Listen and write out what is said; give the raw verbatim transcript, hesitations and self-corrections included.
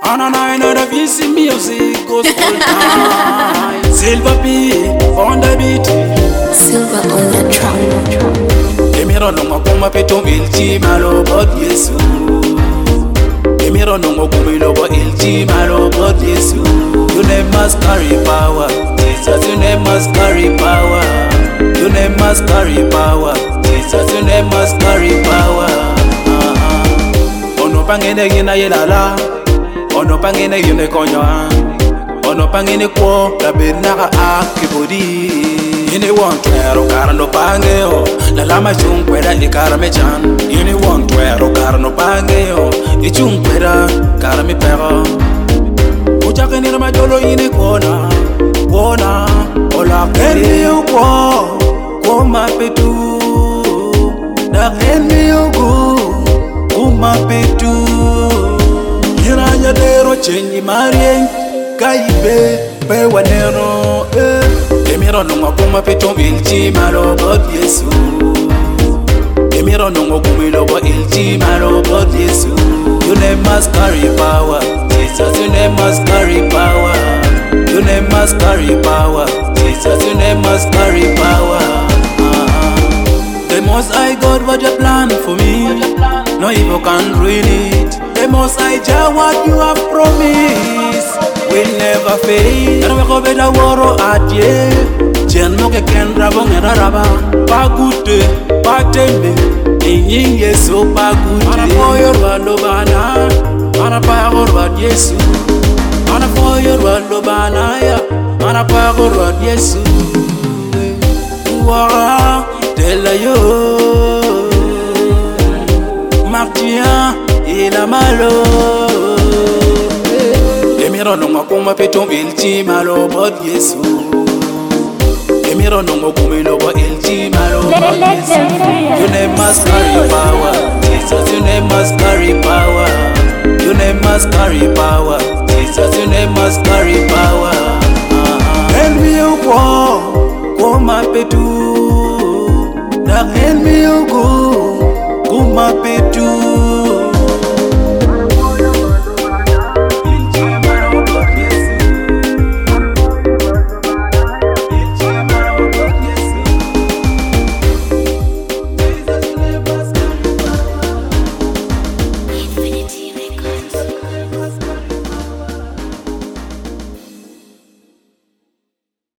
On a night of easy music goes full time. Silver P on the beat. Silver on the drum. Emiro no makuma peto ilchi malo bot Yesu. Emiro no makuma bo ilchi malo bot Yesu. Your name must carry power, Jesus. Your name must carry power. Your name must carry power, Jesus. Your name must carry power. Ono pangene gina yelala. Ono pangene yune konyo ono pangene kwa la benaka akibodi yine wontwero karano pangeo la lama chungwera ikara mechan yine wontwero karano pangeo ichungwera kara mipero uchakeni na majolo yine kona kona ola keni ukwo kwa mapetu na keni uku umapetu Iranya dero chenyi marien kaibe pe wanero eh Emiro no ngakuma peto ilchi malo god Yesu Emiro no ngakuma bo ilchi malo god Yesu Your name must carry power Jesus your name must carry power Your name must carry power Jesus your name must carry power uh-huh. The most high God what you plan for me no evil can ruin it The most high Jah what you have promised will never fail. Never go better woro adie. Jen mo ke kendra bongera raba. Pagute, patembe. Inyin Yesu pagute. Ana foyor walo bana. Ana pagor wad Yesu. Ana foyor walo bana ya. Ana pagor wad Yesu. Wa tela yo. Martia ila malo Emiro no makuma peto ilchi malo bot Yesu Emiro no makuma lobo ilchi malo bot Yesu Your name must carry power Jesus your name must carry power Your name must carry power Jesus your name must carry power Enmi ukwo kwa mapetu Na enmi uku kumapetu